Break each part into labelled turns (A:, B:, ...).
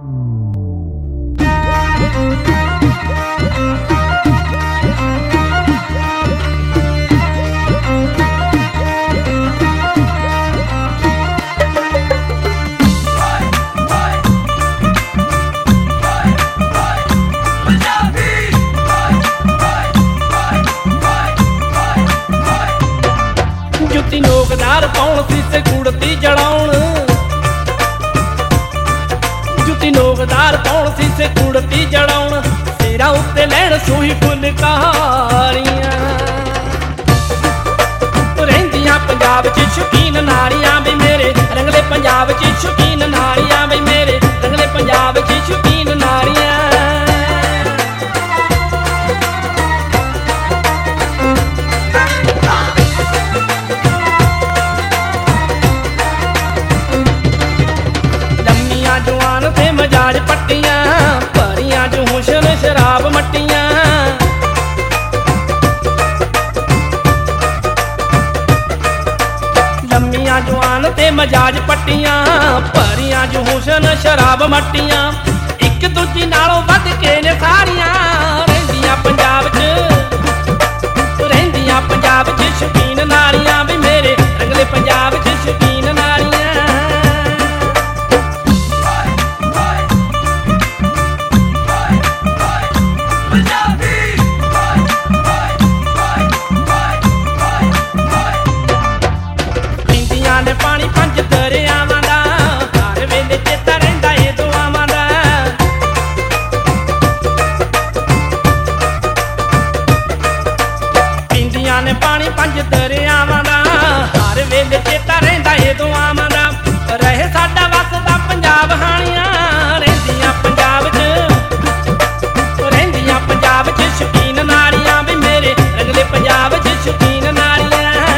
A: जुत्ती नोकदार पाउण सीसे कुड़ती जड़ाउण, जुत्ती नोकदार पाउण सीसे कुड़ती जड़ाउण, सिरा उत्ते लैण सूही फुलकारियां रहिंदियां पंजाब च शौकीन नारियां वे मेरे रंगले पंजाब च शौकीन नारियां वे मेरे रंगले पंजाब च शौकीन नारियां। जवान ते मजाज पट्टियां भरियां च हुशन शराब मट्टियां, लम्मियां जवान ते मजाज पट्टियां भरियां च हुशन शराब मट्टियां, एक दूजी नालों वध के ने सारियां रहिंदियां पंजाब च, रहिंदियां पंजाब च शौकीन नारियां वे मेरे रंगले पंजाब च शौकीन नारियां। ने पानी पंज दरियावां दा हर वेले चेता रहिंदा ए दुआवां दा, पींदियां ने पानी पंज दरियावां दा हर वेले चेता रहिंदा ए दुआवां दा, रहे साडा वसदा पंजाब हानियां रहिंदियां पंजाब च, रहिंदियां पंजाब च शौकीन नारियां वे मेरे रंगले पंजाब च शौकीन नारियां।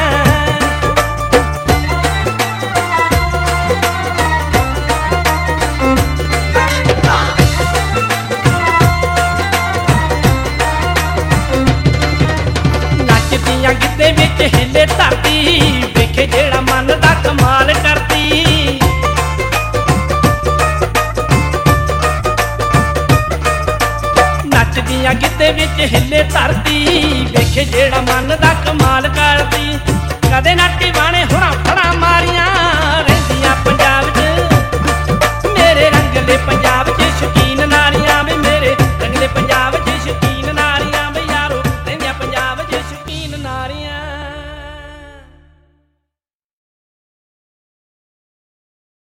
A: गिद्दे विच हिले धरती वेखे जेड़ा मन दा कमाल करती, नचदियां गिद्दे विच हिले धरती वेखे जेड़ा मन दा कमाल